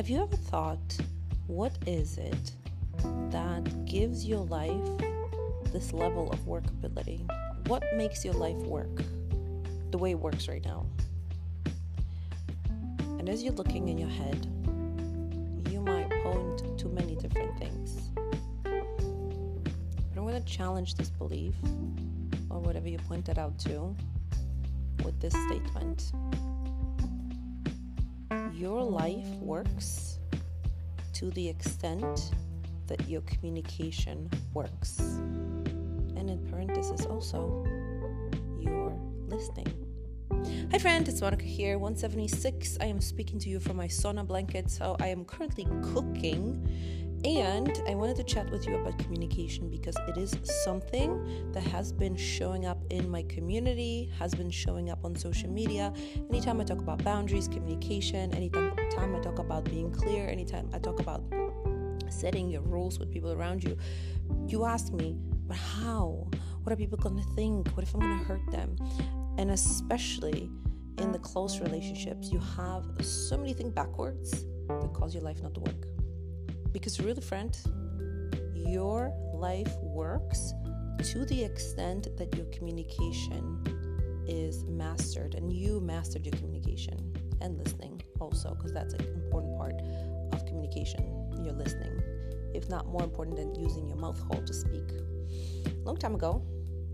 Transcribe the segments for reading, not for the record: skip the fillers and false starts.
Have you ever thought, what is it that gives your life this level of workability? What makes your life work the way it works right now? And as you're looking in your head, you might point to many different things. But I'm going to challenge this belief, or whatever you pointed out to, with this statement. Your life works to the extent that your communication works. And in parentheses also, you're listening. Hi friend, it's Monica here, 176. I am speaking to you from my sauna blanket. So I am currently cooking, and I wanted to chat with you about communication because it is something that has been showing up in my community, has been showing up on social media. Anytime I talk about boundaries, communication, anytime I talk about being clear, anytime I talk about setting your rules with people around you, you ask me, but how? What are people going to think? What if I'm going to hurt them? And especially in the close relationships, you have so many things backwards that cause your life not to work. Because really, friend, your life works to the extent that your communication is mastered, and you mastered your communication and listening also, because that's an important part of communication. You're listening, if not more important than using your mouth hole to speak. Long time ago,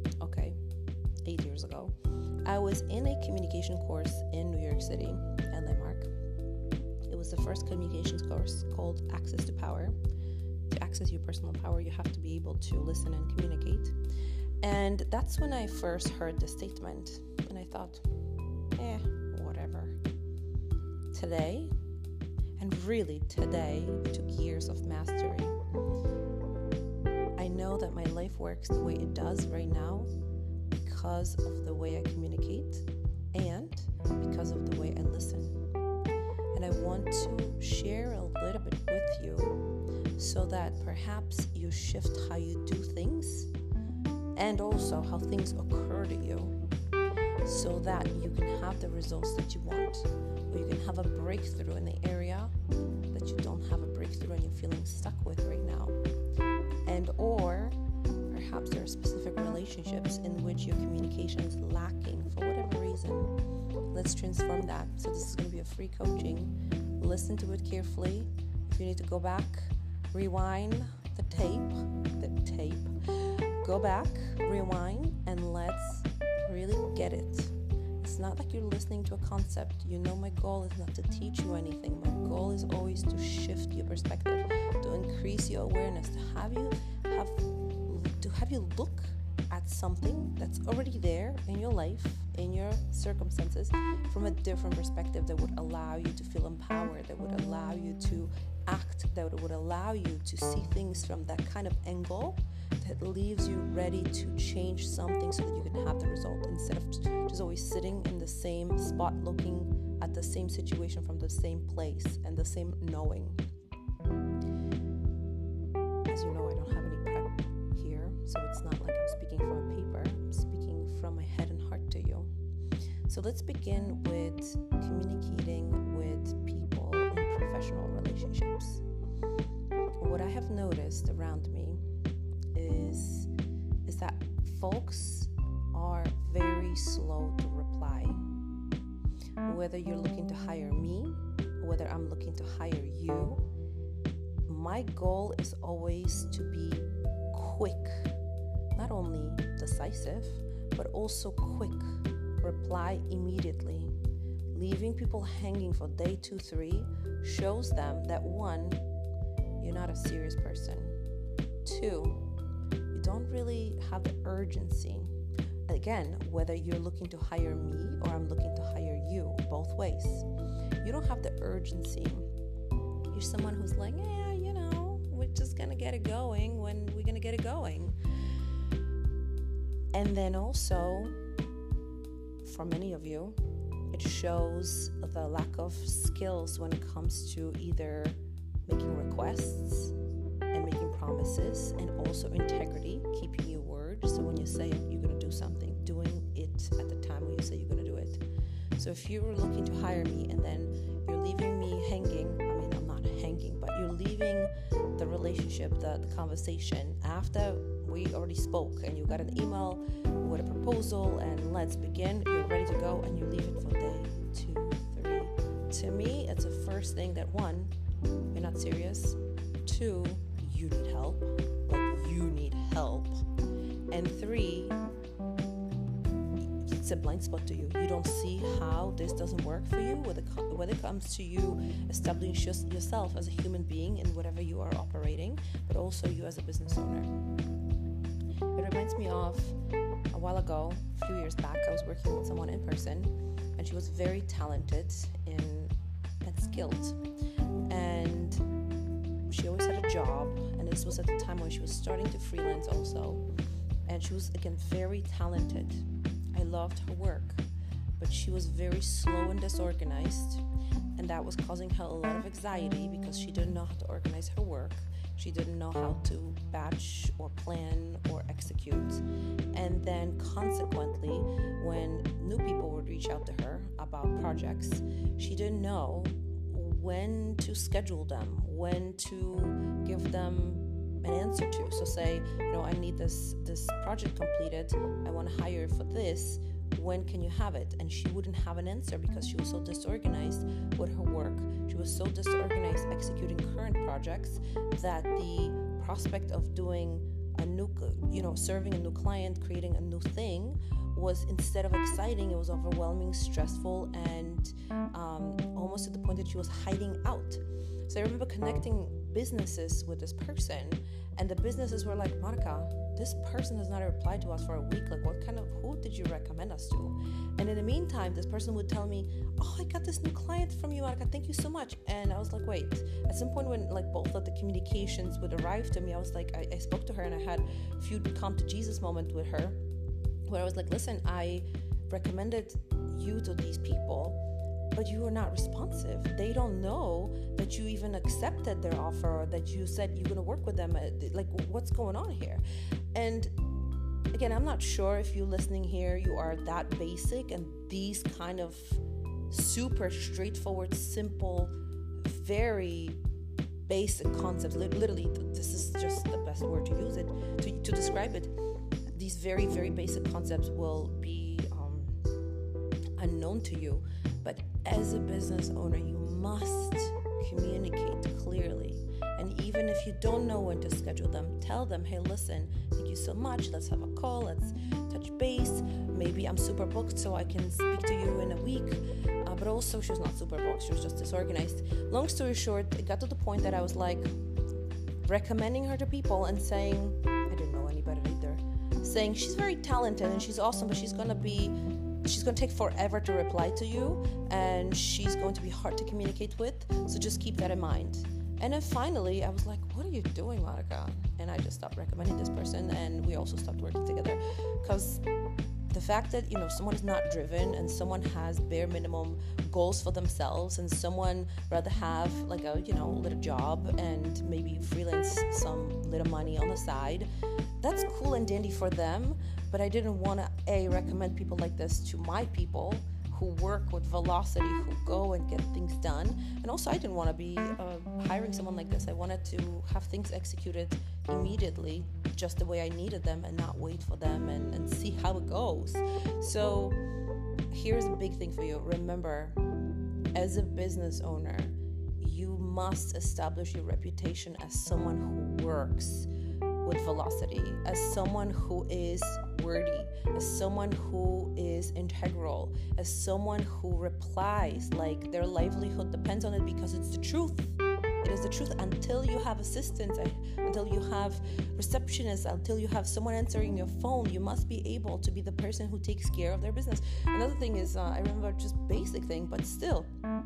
8 years ago, I was in a communication course in New York City at Landmark. It was the first communications course called Access to Power. To access your personal power, you have to be able to listen and communicate. And that's when I first heard the statement. And I thought, whatever. Today, and really today, it took years of mastery. I know that my life works the way it does right now because of the way I communicate and because of the way I listen. And I want to share a little bit with you so that perhaps you shift how you do things and also how things occur to you so that you can have the results that you want, or you can have a breakthrough in the area that you don't have a breakthrough and you're feeling stuck with right now. And or perhaps there are specific relationships in which your communication is lacking for whatever reason. Let's transform that. So this is going to be a free coaching. Listen to it carefully. If you need to go back, rewind the tape, go back, rewind, and let's really get it. It's not like you're listening to a concept. You know, my goal is not to teach you anything. My goal is always to shift your perspective, to increase your awareness, to have you look at something that's already there in your life, in your circumstances, from a different perspective that would allow you to feel empowered, that would allow you to act, that would allow you to see things from that kind of angle that leaves you ready to change something so that you can have the result, instead of just always sitting in the same spot looking at the same situation from the same place and the same knowing. As you know, I don't have any prep here, so it's not like I'm speaking from a paper. I'm speaking from my head and heart to you. So let's begin with communicating with people in professional relationships. What I have noticed around me is that folks are very slow to reply. Whether you're looking to hire me, whether I'm looking to hire you, my goal is always to be quick, not only decisive, but also quick. Reply immediately. Leaving people hanging for day 2, 3 shows them that 1, you're not a serious person. 2, you don't really have the urgency. Again, whether you're looking to hire me or I'm looking to hire you, both ways. You don't have the urgency. You're someone who's like, we're just going to get it going when we're going to get it going. And then also, for many of you, it shows the lack of skills when it comes to either making requests and making promises, and also integrity, keeping your word. So when you say you're going to do something, doing it at the time when you say you're going to do it. So if you were looking to hire me and then you're leaving me hanging, I'm not leaving the relationship, the conversation, after we already spoke and you got an email with a proposal and let's begin, you're ready to go, and you leave it for day 2, 3. To me, it's the first thing that 1, you're not serious. 2, you need help. You need help. And 3, it's a blind spot to you. You don't see how this doesn't work for you when it comes to you establishing yourself as a human being in whatever you are operating, but also you as a business owner. It reminds me of a while ago, a few years back, I was working with someone in person, and she was very talented and skilled. And she always had a job, and this was at the time when she was starting to freelance also. And she was, again, very talented. I loved her work, but she was very slow and disorganized, and that was causing her a lot of anxiety because she didn't know how to organize her work. She didn't know how to batch or plan or execute. And then consequently, when new people would reach out to her about projects, she didn't know when to schedule them, when to give them an answer to. So say, I need this project completed. I want to hire for this. When can you have it? And she wouldn't have an answer because she was so disorganized with her work. She was so disorganized executing current projects that the prospect of doing a new, serving a new client, creating a new thing was, instead of exciting, it was overwhelming, stressful, and almost to the point that she was hiding out. So I remember connecting businesses with this person, and the businesses were like, Monica, this person has not replied to us for a week. Like, who did you recommend us to? And in the meantime, this person would tell me, I got this new client from you, Monica, thank you so much. And I was like, wait. At some point when both of the communications would arrive to me, I was like, I spoke to her, and I had a few come to Jesus moment with her, where I was like, listen, I recommended you to these people, but you are not responsive. They don't know that you even accepted their offer, or that you said you're going to work with them. What's going on here? And again, I'm not sure if you listening here, you are that basic, and these kind of super straightforward, simple, very basic concepts, literally, this is just the best word to use it, to describe it. These very, very basic concepts will be unknown to you. But as a business owner, you must communicate clearly. And even if you don't know when to schedule them, tell them, hey, listen, thank you so much. Let's have a call. Let's touch base. Maybe I'm super booked, so I can speak to you in a week. But also, she was not super booked. She was just disorganized. Long story short, it got to the point that I was recommending her to people and saying, I didn't know any better either, saying she's very talented and she's awesome, but she's going to take forever to reply to you, and she's going to be hard to communicate with, so just keep that in mind. And then finally, I was like, what are you doing, Monica? And I just stopped recommending this person, and we also stopped working together. Because the fact that, someone is not driven, and someone has bare minimum goals for themselves, and someone rather have a little job and maybe freelance some little money on the side, that's cool and dandy for them. But I didn't want to recommend people like this to my people who work with velocity, who go and get things done. And also, I didn't want to be hiring someone like this. I wanted to have things executed immediately, just the way I needed them, and not wait for them and see how it goes. So here's a big thing for you. Remember, as a business owner, you must establish your reputation as someone who works with velocity, as someone who is worthy, as someone who is integral, as someone who replies like their livelihood depends on it, because it's the truth. It is the truth. Until you have assistants, until you have receptionists, until you have someone answering your phone, you must be able to be the person who takes care of their business. Another thing is, I remember just basic thing, but still,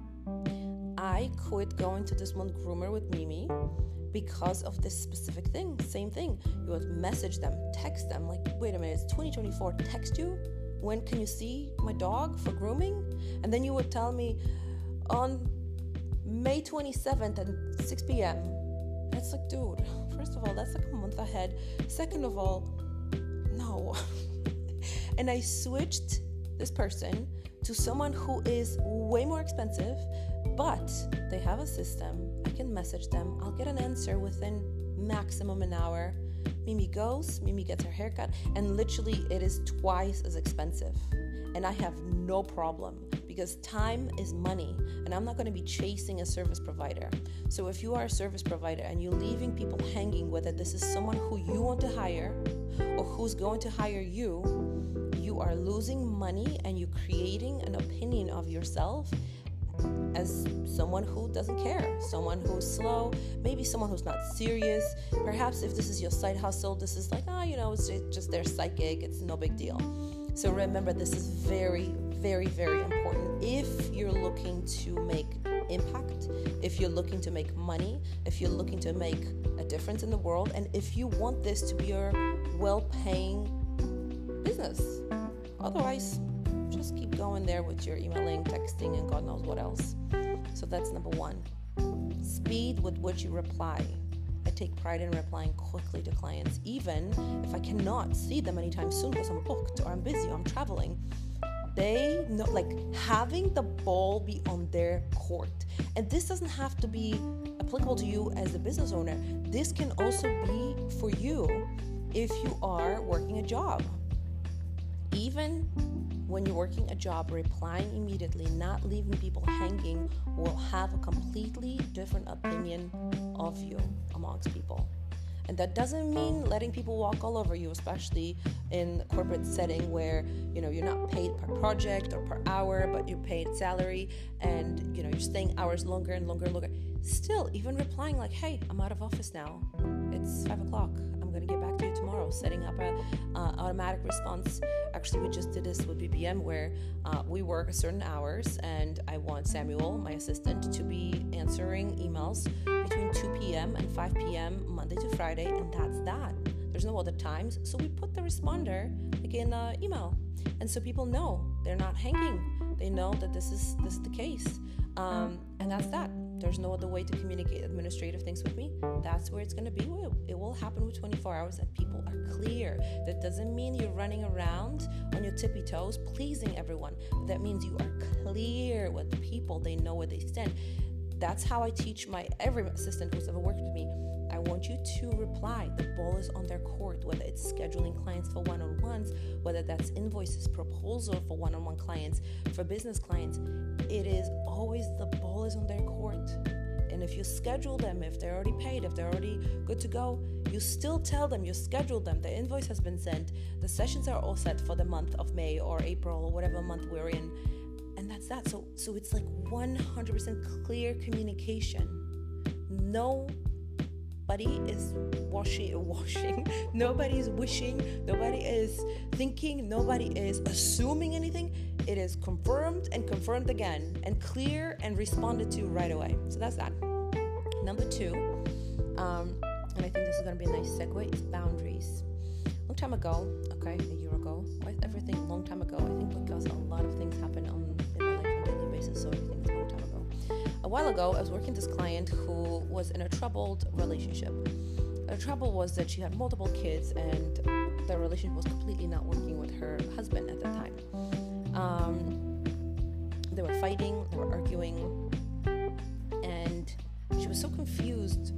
I quit going to this one groomer with Mimi because of this specific thing. Same thing. You would message them, text them, like, wait a minute, it's 2024, text you? When can you see my dog for grooming? And then you would tell me on May 27th at 6 p.m. And it's like, dude, first of all, that's like a month ahead. Second of all, no. And I switched this person to someone who is way more expensive, But they have a system. I can message them. I'll get an answer within maximum an hour. Mimi goes, Mimi gets her haircut, and literally it is twice as expensive. And I have no problem, because time is money, and I'm not going to be chasing a service provider. So if you are a service provider and you're leaving people hanging, whether this is someone who you want to hire or who's going to hire you, you are losing money, and you're creating an opinion of yourself as someone who doesn't care, someone who's slow, maybe someone who's not serious. Perhaps if this is your side hustle, this is like, it's just their side gig, it's no big deal. So remember, this is very, very, very important. If you're looking to make impact, if you're looking to make money, if you're looking to make a difference in the world, and if you want this to be your well-paying business. Otherwise, just keep going there with your emailing, texting, and God knows what else. So that's number one. Speed with which you reply. I take pride in replying quickly to clients, even if I cannot see them anytime soon because I'm booked or I'm busy or I'm traveling. They know, having the ball be on their court. And this doesn't have to be applicable to you as a business owner. This can also be for you if you are working a job. Even when you're working a job, replying immediately, not leaving people hanging, will have a completely different opinion of you amongst people. And that doesn't mean letting people walk all over you, especially in a corporate setting where, you're not paid per project or per hour, but you're paid salary, and, you're staying hours longer and longer and longer. Still, even replying like, hey, I'm out of office now. It's 5 o'clock. I'm going to get back to you tomorrow. Setting up a automatic response. Actually, we just did this with BPM where we work a certain hours, and I want Samuel, my assistant, to be answering emails between 2 p.m. and 5 p.m. Monday to Friday, and that's that. There's no other times, so we put the responder in the email, and so people know they're not hanging. They know that this is the case, and that's that. There's no other way to communicate administrative things with me. That's where it's going to be. It will happen with 24 hours and people are clear. That doesn't mean you're running around on your tippy toes pleasing everyone. That means you are clear with the people. They know where they stand. That's how I teach every assistant who's ever worked with me. I want you to reply. The ball is on their court, whether it's scheduling clients for one-on-ones, whether that's invoices, proposal for one-on-one clients, for business clients. It is always the ball is on their court. And if you schedule them, if they're already paid, if they're already good to go, you still tell them, you scheduled them, the invoice has been sent, the sessions are all set for the month of May or April or whatever month we're in. And that's that. So it's like 100% clear communication. Nobody is washing, nobody is wishing, nobody is thinking, nobody is assuming anything. It is confirmed and confirmed again, and clear and responded to right away. So that's that. Number two, and I think this is going to be a nice segue, is boundaries. Long time ago, a year ago, everything a long time ago, I think because a lot of things happen in my life on a daily basis, so everything's a long time ago. A while ago, I was working with this client who was in a troubled relationship. The trouble was that she had multiple kids, and the relationship was completely not working with her husband at that time. They were fighting, they were arguing, and she was so confused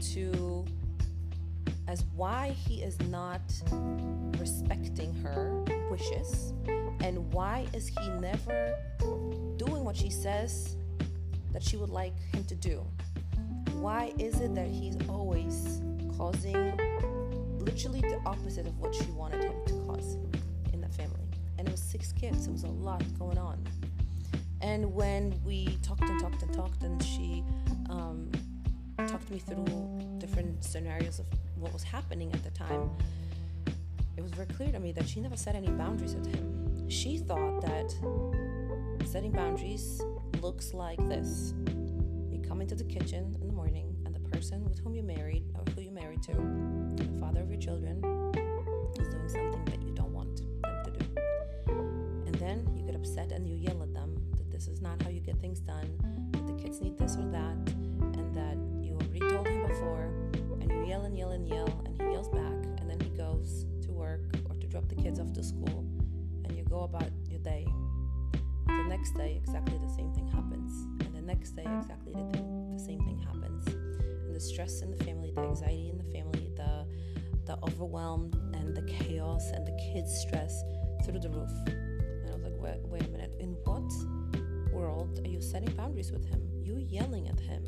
as why he is not respecting her wishes, and why is he never doing what she says that she would like him to do. Why is it that he's always causing literally the opposite of what she wanted him to cause in the family? And it was 6 kids, so it was a lot going on. And when we talked, and she talked me through different scenarios of what was happening at the time, it was very clear to me that she never set any boundaries with him. She thought that setting boundaries looks like this. You come into the kitchen in the morning, and the person with whom you're married, or who you're married to, the father of your children, is doing something that you don't want them to do. And then you get upset and you yell at them that this is not how you get things done, that the kids need this or that, and that you already told him before, and you yell and yell and yell, and he yells back, and then he goes to work or to drop the kids off to school, and you go about your day. The next day, exactly the same thing happens. And the next day, exactly the same thing happens. And the stress in the family, the anxiety in the family, the overwhelm and the chaos and the kids' stress through the roof. And I was like, wait a minute. In what world are you setting boundaries with him? You yelling at him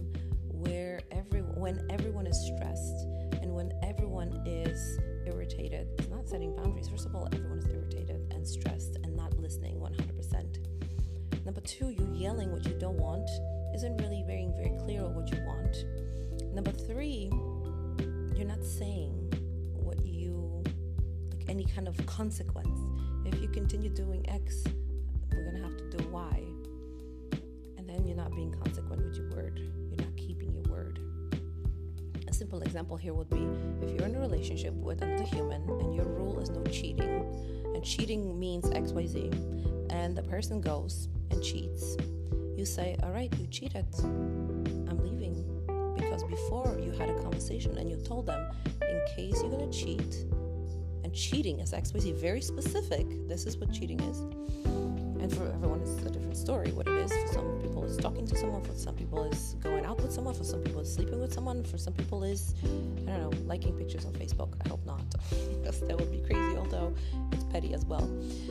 when everyone is stressed and when everyone is irritated. It's not setting boundaries. First of all, everyone is irritated and stressed and not listening 100%. Number two, you yelling what you don't want isn't really being very clear on what you want. Number three, you're not saying what you, like any kind of consequence. If you continue doing X, we're going to have to do Y. And then you're not being consequent with your word. You're not keeping your word. A simple example here would be if you're in a relationship with another human and your rule is no cheating, and cheating means XYZ, and the person goes and cheats, you say, all right, you cheated, I'm leaving. Because before you had a conversation and you told them, in case you're going to cheat, and cheating is XYZ, very specific, this is what cheating is. And for everyone, it's a different story, what it is. For some people, it's talking to someone. For some people, it's going out with someone. For some people, it's sleeping with someone. For some people, it's, I don't know, liking pictures on Facebook. I hope not, because that would be crazy, although it's petty as well.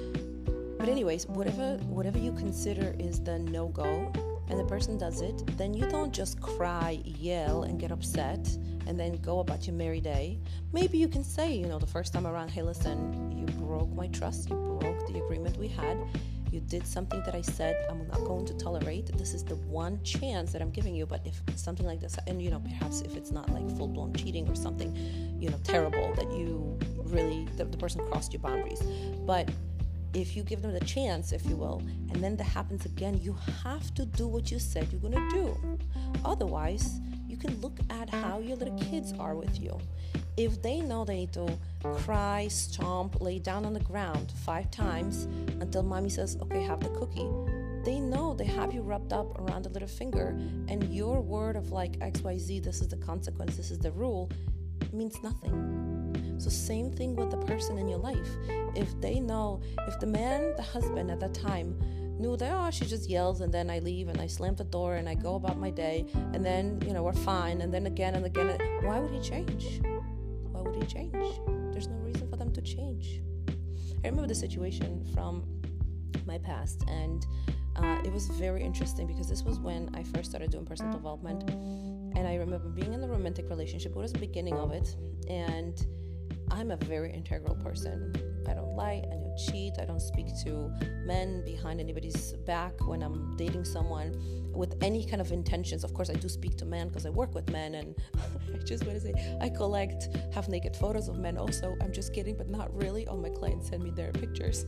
But anyways, whatever you consider is the no-go, and the person does it, then you don't just cry, yell, and get upset, and then go about your merry day. Maybe you can say, the first time around, hey, listen, you broke my trust. You broke the agreement we had. You did something that I said I'm not going to tolerate. This is the one chance that I'm giving you. But if something like this, and perhaps if it's not like full-blown cheating or something, terrible that you really, the person crossed your boundaries. But if you give them the chance, if you will, and then that happens again, you have to do what you said you're going to do. Otherwise, you can look at how your little kids are with you. If they know they need to cry, stomp, lay down on the ground 5 times until mommy says, okay, have the cookie, they know they have you wrapped up around the little finger, and your word of like XYZ, this is the consequence, this is the rule, means nothing. So same thing with the person in your life. If they know, if the man, the husband at that time knew that, she just yells and then I leave and I slam the door and I go about my day and then, we're fine, and then again and again, why would he change? Why would he change? There's no reason for them to change. I remember the situation from my past, and it was very interesting because this was when I first started doing personal development, and I remember being in a romantic relationship. It was the beginning of it, and I'm a very integral person. I don't lie, I don't cheat, I don't speak to men behind anybody's back when I'm dating someone with any kind of intentions. Of course, I do speak to men because I work with men, and I just want to say I collect half-naked photos of men also. I'm just kidding, but not really. All my clients send me their pictures.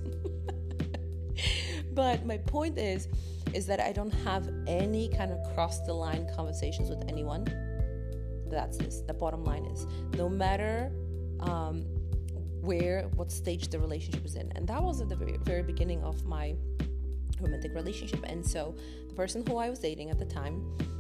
But my point is that I don't have any kind of cross-the-line conversations with anyone. That's this. The bottom line is, no matter what stage the relationship is in. And that was at the very, very beginning of my romantic relationship. And so the person who I was dating at the time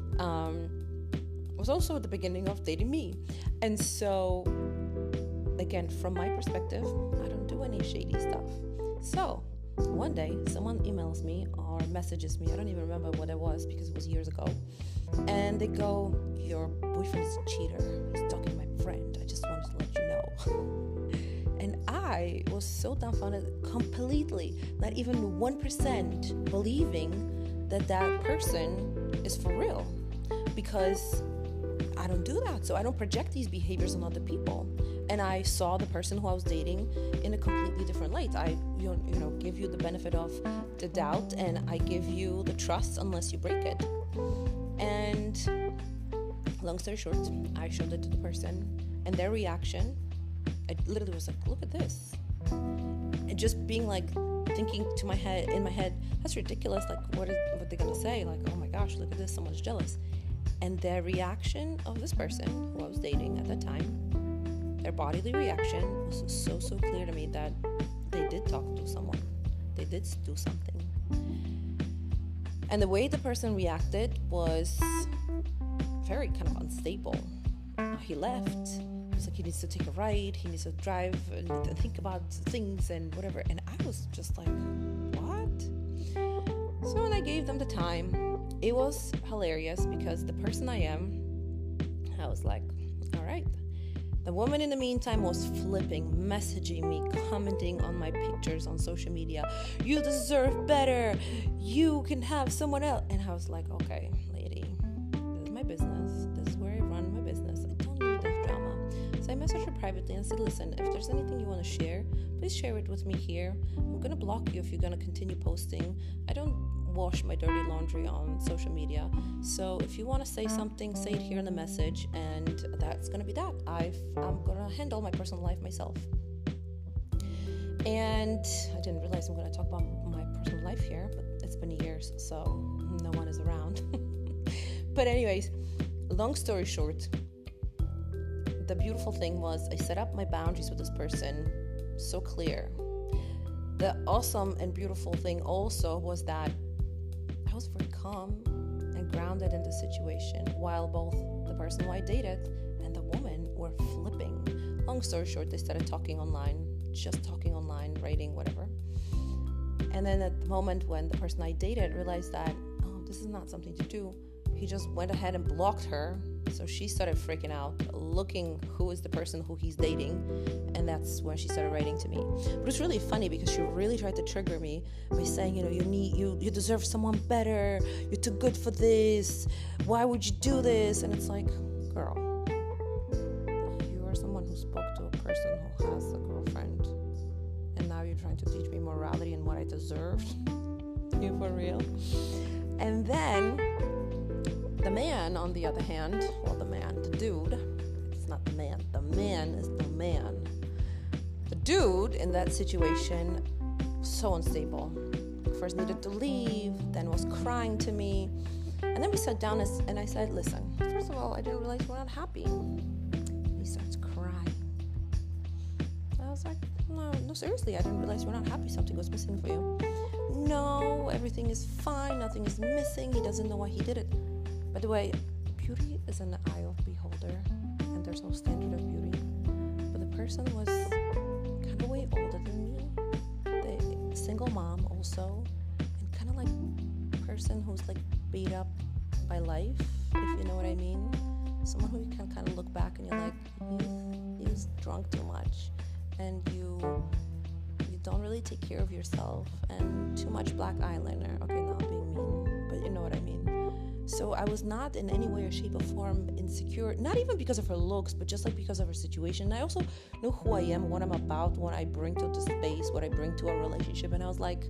was also at the beginning of dating me. And so, again, from my perspective, I don't do any shady stuff. So one day, someone emails me or messages me. I don't even remember what it was because it was years ago. And they go, your boyfriend is a cheater. He's talking to my friend. I just wanted to let you know. And I was so dumbfounded, completely, not even 1% believing that person is for real, because I don't do that. So I don't project these behaviors on other people. And I saw the person who I was dating in a completely different light. I give you the benefit of the doubt, and I give you the trust unless you break it. And long story short, I showed it to the person, and their reaction, I literally was like, look at this. And just being like, thinking in my head, that's ridiculous. Like, what they gonna say? Like, oh my gosh, look at this, someone's jealous. And their reaction of this person who I was dating at that time, their bodily reaction was so clear to me that they did talk to someone. They did do something. And the way the person reacted was very kind of unstable. He left. He was like, he needs to take a ride, he needs to drive and think about things and whatever. And I was just like, what? So when I gave them the time, it was hilarious because the person I am, I was like, all right. The woman in the meantime was flipping, messaging me, commenting on my pictures on social media. You deserve better. You can have someone else. And I was like, okay, lady, this is my business. This is where I run my business. I don't need this drama. So I messaged her privately and said, listen, if there's anything you want to share, please share it with me here. I'm going to block you if you're going to continue posting. I don't wash my dirty laundry on social media. So if you want to say something, say it here in the message, and that's going to be that. I'm going to handle my personal life myself. And I didn't realize I'm going to talk about my personal life here, but it's been years, so no one is around. But anyways, long story short, the beautiful thing was I set up my boundaries with this person so clear. The awesome and beautiful thing also was that I was very calm and grounded in the situation, while both the person who I dated and the woman were flipping. Long story short, they started talking online, writing, whatever. And then at the moment when the person I dated realized that, oh, this is not something to do, he just went ahead and blocked her. So she started freaking out, looking who is the person who he's dating, and that's when she started writing to me. But it's really funny because she really tried to trigger me by saying, you deserve someone better, you're too good for this, why would you do this? And it's like, girl, you are someone who spoke to a person who has a girlfriend, and now you're trying to teach me morality and what I deserved. You for real? And then the man, on the other hand, the dude, it's not the man is the man. The dude in that situation, so unstable. First needed to leave, then was crying to me. And then we sat down and I said, listen, first of all, I didn't realize we're not happy. And he starts crying. I was like, no, seriously, I didn't realize we're not happy. Something was missing for you. No, everything is fine. Nothing is missing. He doesn't know why he did it. By the way, beauty is in the eye of the beholder, and there's no standard of beauty. But the person was kind of way older than me, the single mom also, and kind of like a person who's like beat up by life, if you know what I mean. Someone who you can kind of look back and you're like, he's drunk too much, and you don't really take care of yourself, and too much black eyeliner. Okay, now I'm being mean, but you know what I mean. So I was not in any way or shape or form insecure, not even because of her looks, but just like because of her situation. And I also know who I am, what I'm about, what I bring to the space, what I bring to a relationship. And I was like,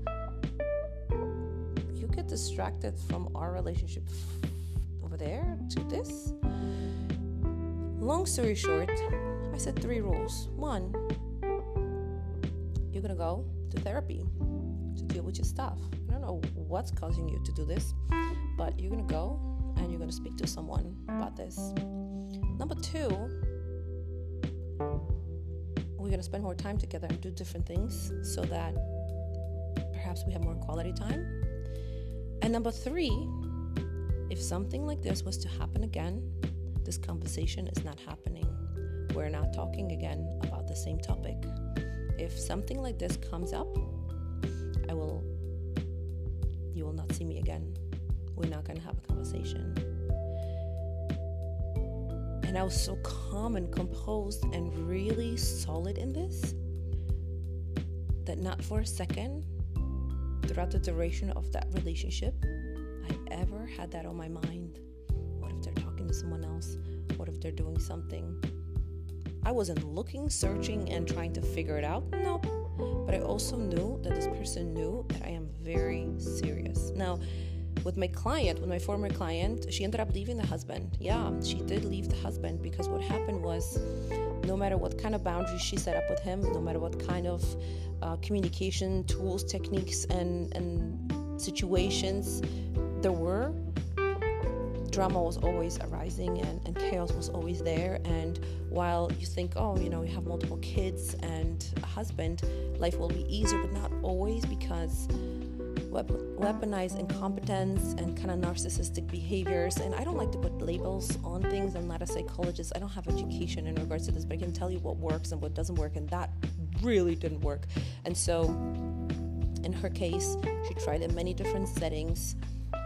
you get distracted from our relationship over there to this? Long story short, I set 3 rules. 1, you're going to go to therapy to deal with your stuff. I don't know what's causing you to do this, but you're going to go and you're going to speak to someone about this. Number 2, we're going to spend more time together and do different things so that perhaps we have more quality time. And number 3, if something like this was to happen again, this conversation is not happening. We're not talking again about the same topic. If something like this comes up, you will not see me again. We're not going to have a conversation. And I was so calm and composed and really solid in this that not for a second throughout the duration of that relationship I ever had that on my mind. What if they're talking to someone else? What if they're doing something? I wasn't looking, searching, and trying to figure it out. No. But I also knew that this person knew that I am very serious. Now, with my former client, she ended up leaving the husband. Yeah, she did leave the husband because what happened was no matter what kind of boundaries she set up with him, no matter what kind of communication tools, techniques, and situations there were, drama was always arising and chaos was always there. And while you think, you have multiple kids and a husband, life will be easier, but not always, because weaponize incompetence and kind of narcissistic behaviors. And I don't like to put labels on things. I'm not a psychologist. I don't have education in regards to this, but I can tell you what works and what doesn't work, and that really didn't work. And so in her case, she tried in many different settings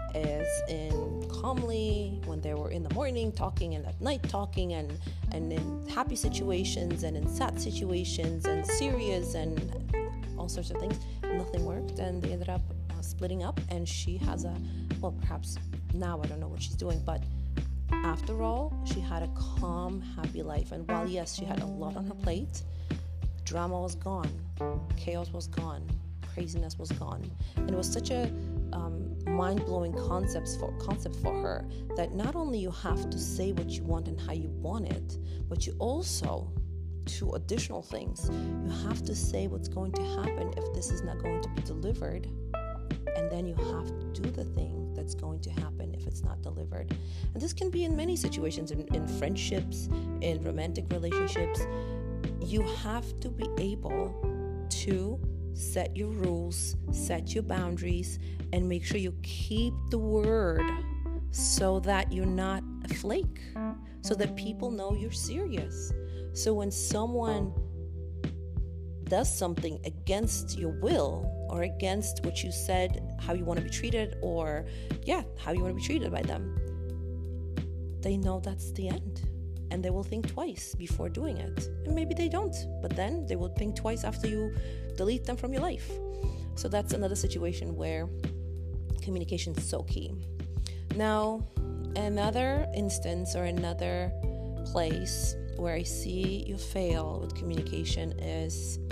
as in calmly when they were in the morning talking and at night talking, and in happy situations and in sad situations and serious and all sorts of things. Nothing worked, and they ended up splitting up, and she has perhaps now I don't know what she's doing, but after all, she had a calm, happy life. And while yes, she had a lot on her plate, drama was gone, chaos was gone, craziness was gone. And it was such a mind-blowing concept for her, that not only you have to say what you want and how you want it, but you also, two additional things, you have to say what's going to happen if this is not going to be delivered, and then you have to do the thing that's going to happen if it's not delivered. And this can be in many situations, in friendships, in romantic relationships. You have to be able to set your rules, set your boundaries, and make sure you keep the word so that you're not a flake, so that people know you're serious. So when someone does something against your will or against what you said, how you want to be treated, or how you want to be treated by them, they know that's the end. And they will think twice before doing it. And maybe they don't, but then they will think twice after you delete them from your life. So that's another situation where communication is so key. Now, another instance or another place where I see you fail with communication is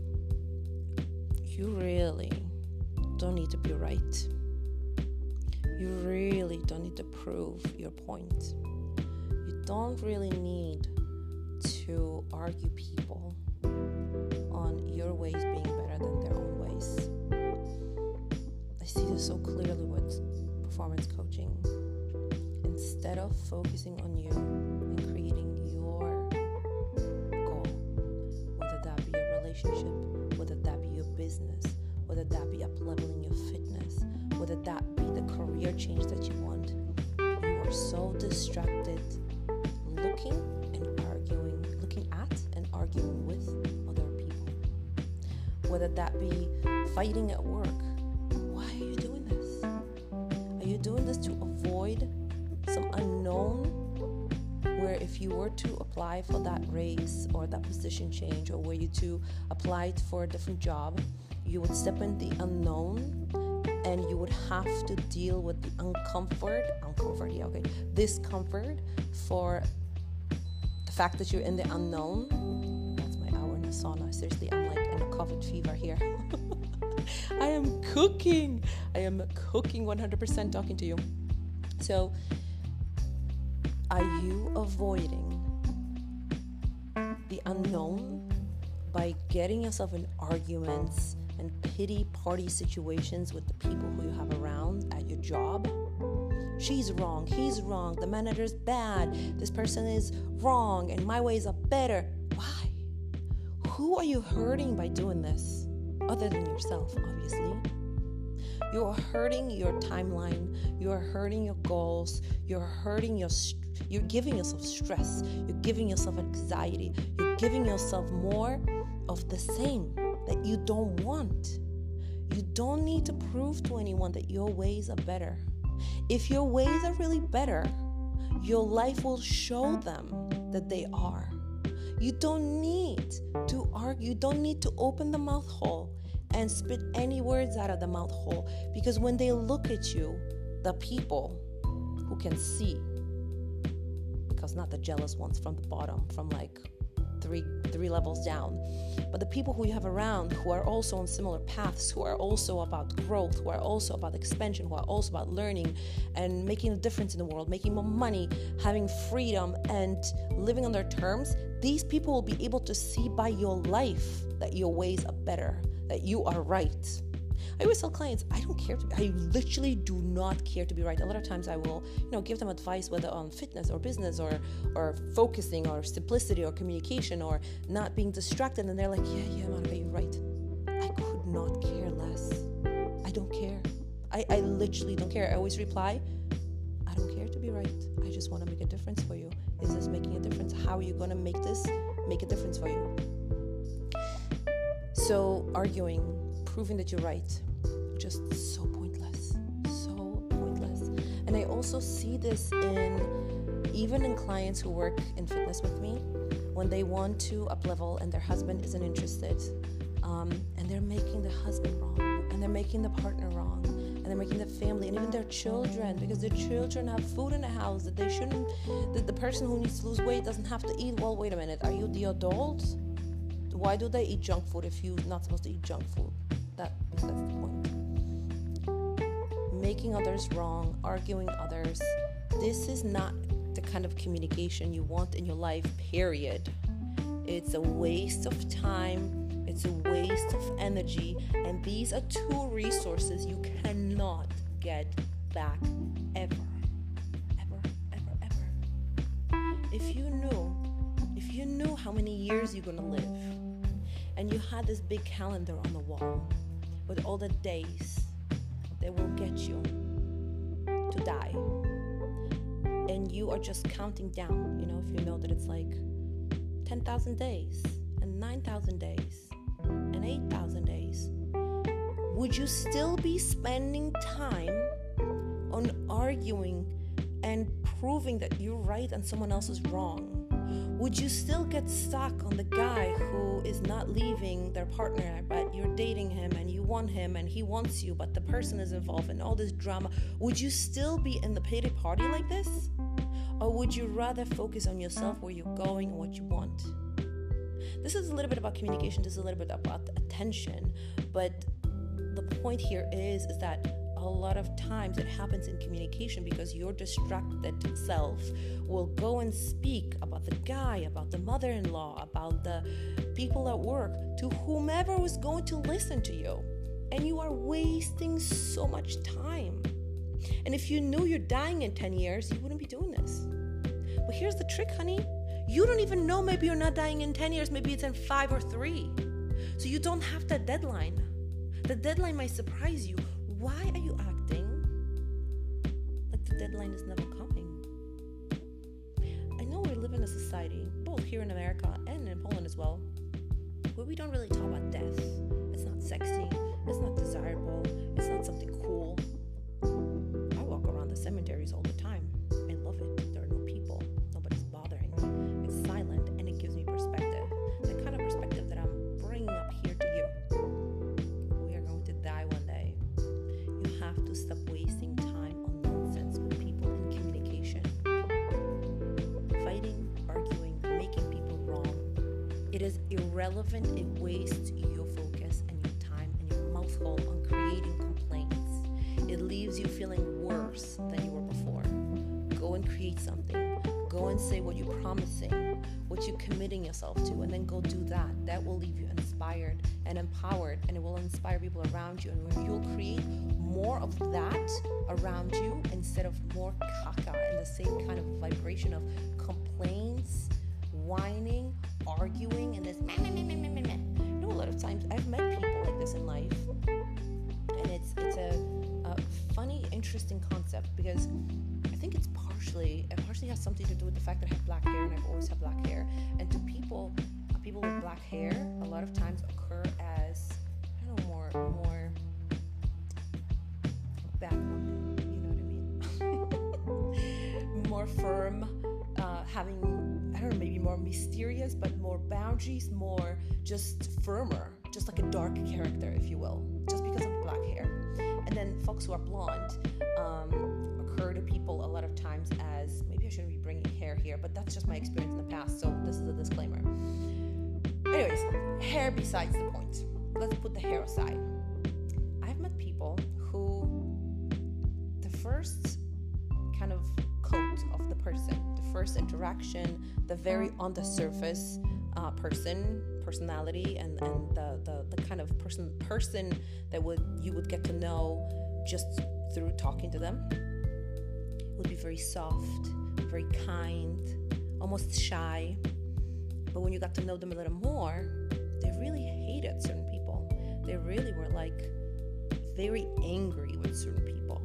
you really don't need to be right. You really don't need to prove your point. You don't really need to argue people on your ways being better than their own ways. I see this so clearly with performance coaching. Instead of focusing on you and creating your goal, whether that be a relationship, whether that be your business, whether that be up-leveling your fitness, whether that be the career change that you want, you are so distracted looking at and arguing with other people. Whether that be fighting at work. Why are you doing this? Are you doing this to avoid some unknown, where if you were to apply for that raise or that position change, or were you to apply for a different job, you would step in the unknown and you would have to deal with the discomfort for the fact that you're in the unknown. That's my hour in the sauna. Seriously, I'm like in a COVID fever here. I am cooking 100% talking to you. So are you avoiding the unknown by getting yourself in arguments and pity party situations with the people who you have around at your job? She's wrong, he's wrong, the manager's bad, this person is wrong, and my ways are better. Why? Who are you hurting by doing this? Other than yourself, obviously. You are hurting your timeline, you are hurting your goals, you're giving yourself stress, you're giving yourself anxiety, you're giving yourself more of the same that you don't want. You don't need to prove to anyone that your ways are better. If your ways are really better, your life will show them that they are. You don't need to argue, you don't need to open the mouth hole and spit any words out of the mouth hole, because when they look at you, the people who can see, because not the jealous ones from the bottom, from like three levels down, but the people who you have around who are also on similar paths, who are also about growth, who are also about expansion, who are also about learning and making a difference in the world, making more money, having freedom and living on their terms, these people will be able to see by your life that your ways are better, that you are right. I always tell clients, I literally do not care to be right. A lot of times I will, give them advice, whether on fitness or business or focusing or simplicity or communication or not being distracted. And they're like, yeah, Monica, you're right. I could not care less. I don't care. I literally don't care. I always reply, I don't care to be right. I just want to make a difference for you. Is this making a difference? How are you going to make this make a difference for you? So arguing, proving that you're right, just so pointless, so pointless. And I also see this even in clients who work in fitness with me, when they want to up level and their husband isn't interested, and they're making the husband wrong, and they're making the partner wrong, and they're making the family and even their children, because their children have food in the house that they shouldn't, that the person who needs to lose weight doesn't have to eat. Well, wait a minute, are you the adult? Why do they eat junk food if you're not supposed to eat junk food? That's the point. Making others wrong, arguing others, this is not the kind of communication you want in your life, period. It's a waste of time, it's a waste of energy, and these are two resources you cannot get back ever. If you knew how many years you're gonna live, and you had this big calendar on the wall with all the days that will get you to die, and you are just counting down, if you know that it's like 10,000 days and 9,000 days and 8,000 days, would you still be spending time on arguing and proving that you're right and someone else is wrong? Would you still get stuck on the guy who is not leaving their partner, but you're dating him and you want him and he wants you, but the person is involved in all this drama? Would you still be in the pity party like this? Or would you rather focus on yourself, where you're going and what you want? This is a little bit about communication. This is a little bit about attention. But the point here is that a lot of times it happens in communication because your distracted self will go and speak about the guy, about the mother-in-law, about the people at work, to whomever was going to listen to you. And you are wasting so much time. And if you knew you're dying in 10 years, you wouldn't be doing this. But here's the trick, honey. You don't even know, maybe you're not dying in 10 years, maybe it's in 5 or 3. So you don't have that deadline. The deadline might surprise you. Why are you acting like the deadline is never coming? I know we live in a society, both here in America and in Poland as well, where we don't really talk about death. It's not sexy, it's not desirable, it's not something cool. I walk around the cemeteries all the time. I love it. There are no people, nobody's bothering. It's silent, and it gives me perspective. The kind of perspective that I'm bringing up here to you. We are going to die one day. You have to stop wasting time on nonsense with people in communication. Fighting, arguing, making people wrong. It is irrelevant. It wastes your focus and your time and your mouth hole on creating complaints. It leaves you feeling worse than you were before. Go and create something. Go and say what you're promising, what you're committing yourself to, and then go do that. That will leave you inspired and empowered, and it will inspire people around you. And you'll create more of that around you instead of more caca and the same kind of vibration of complaints, whining, arguing, and this meh. A lot of times I've met people like this in life, and it's a funny, interesting concept, because I think it partially has something to do with the fact that I have black hair, and I've always had black hair. And to people with black hair a lot of times occur as, more bad women, you know what I mean? More firm, having, maybe more mysterious, but more boundaries, more just firmer, just like a dark character, if you will, just because of black hair. And then folks who are blonde occur to people a lot of times as, maybe I shouldn't be bringing hair here, but that's just my experience in the past, so this is a disclaimer. Anyways, hair besides the point. Let's put the hair aside. I've met people who the first kind of coat of the person, the first interaction, the very on the surface personality, and the kind of person that you would get to know just through talking to them would be very soft, very kind, almost shy. But when you got to know them a little more, they really hated certain people. They really were like very angry with certain people.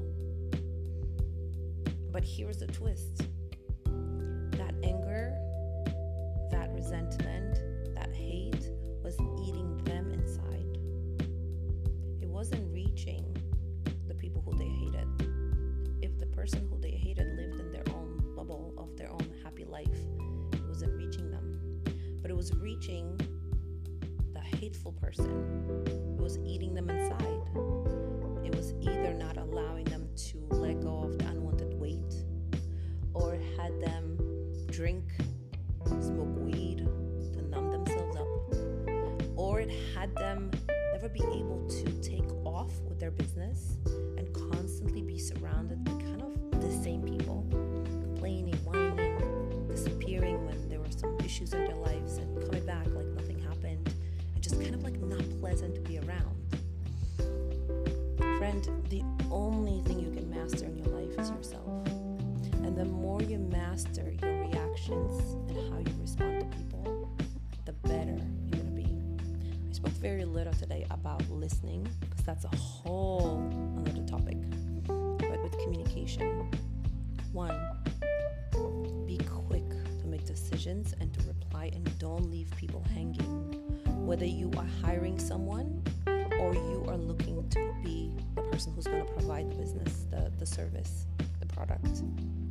But here's the twist. That anger, that resentment, that hate was eating them inside. It wasn't reaching the people who they hated. If the person who they hated lived in their own bubble of their own happy life. It wasn't reaching them. But it was reaching the hateful person. It was eating them inside. It was either not allowing them to let go of the unwanted weight, or it had them drink, smoke weed to numb themselves up, or it had them never be able to take off with their business and constantly be surrounded by kind of the same people, complaining, whining, disappearing when there were some issues in their lives and coming back like nothing happened, and just kind of like not pleasant to be around. Friend, the only thing you can master in your life is yourself. And the more you master your reactions and how you respond to people, the better you're going to be. I spoke very little today about listening, because that's a whole another topic. But with communication, 1, be quick to make decisions and to reply, and don't leave people hanging. Whether you are hiring someone or you are looking to be the person who's going to provide the business, the service, the product.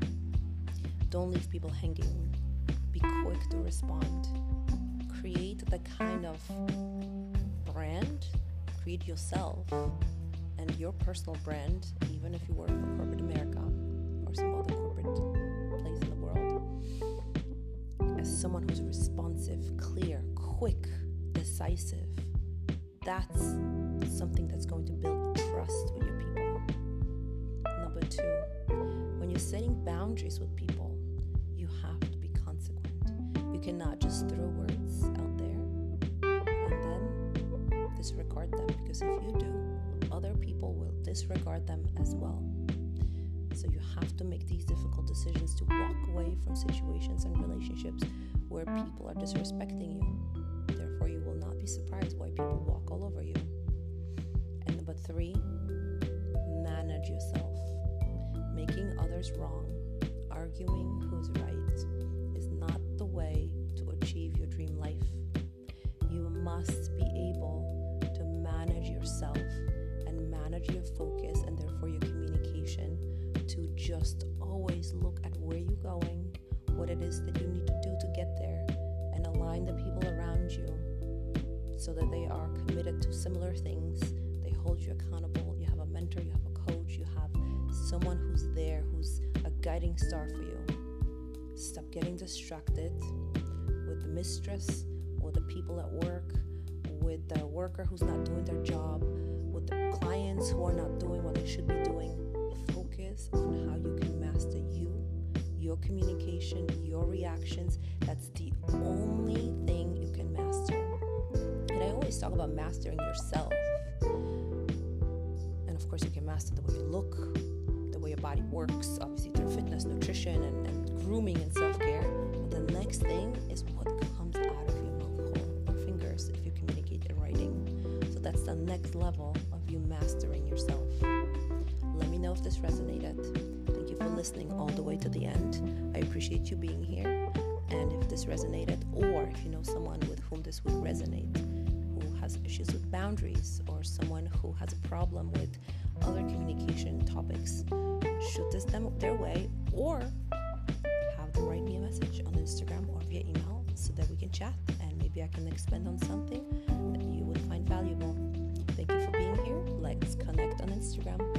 Don't leave people hanging. Be quick to respond. Create the kind of brand, create yourself and your personal brand, even if you work for corporate America or some other corporate place in the world, as someone who's responsive, clear, quick, decisive. That's something that's going to build trust with your people. Number 2, when you're setting boundaries with people, you have to be consequent. You cannot just throw words out there and then disregard them, because if you do, other people will disregard them as well. So you have to make these difficult decisions to walk away from situations and relationships where people are disrespecting you. Therefore, you will not be surprised why people walk all over you. And number 3, manage yourself. Making others wrong, arguing who's right, is not the way to achieve your dream life. You must be able to manage yourself and manage your focus, and therefore your communication, to just always look at where you're going, what it is that you need to do to get there, and align the people around you so that they are committed to similar things. They hold you accountable. You have a mentor, you have a coach, you have someone who's there, who's a guiding star for you. Stop getting distracted with the mistress, or the people at work, with the worker who's not doing their job, with the clients who are not doing what they should be doing. Focus on how you can master you, your communication, your reactions. That's the only thing you can master. And I always talk about mastering yourself. And of course, you can master the way you look, the way your body works, obviously through fitness, nutrition, and grooming and self-care. But the next thing is what comes out of your mouth hole or fingers if you communicate in writing. So that's the next level of you mastering yourself. Let me know if this resonated. Thank you for listening all the way to the end. I appreciate you being here. And if this resonated, or if you know someone with whom this would resonate, who has issues with boundaries, or someone who has a problem with other communication topics, shoot this them their way, or have them write me a message on Instagram or via email so that we can chat, and maybe I can expand on something that you would find valuable. Thank you for being here. Let's connect on Instagram.